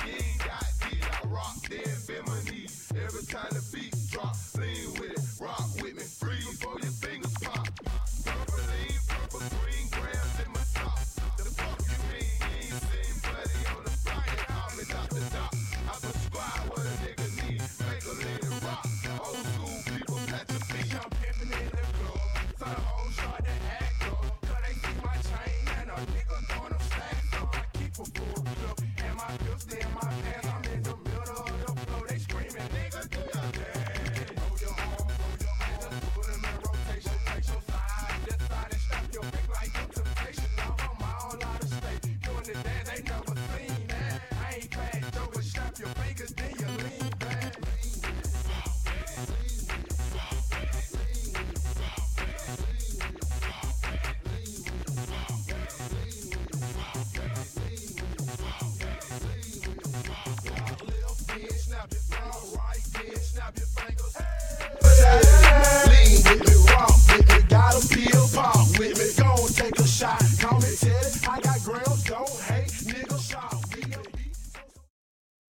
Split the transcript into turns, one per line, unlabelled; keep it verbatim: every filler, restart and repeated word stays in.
ain't got these. I rock dead feminine. Every time the beat drop, lean with it, rock with me. Freeze before your fingers pop. Purple lean, purple green grams in my top. The fuck you mean? You ain't seen bloody on the block. They call me Doctor Doc. I prescribe what a nigga need. Make a lean and rock. Old school people patch your feet.
I'm pimping in the club. So the whole shot to act up. Cause they see my chain and a nigga throwing them stacks up. I keep a full clip and my pistol in my pants. I'm in the middle of the floor. They screaming, nigga, do your thing. Roll your arm, roll your hand. Just put them in rotation. Take your side, this side, and strap your back like your temptation. Now I'm all out of state. Doing the dance, they never seen that. I ain't bad, Joe, but strap your fingers, then you lean back. Snap your thumb, right there, snap your fingers. Lean with me, rock with me, got a peel pop.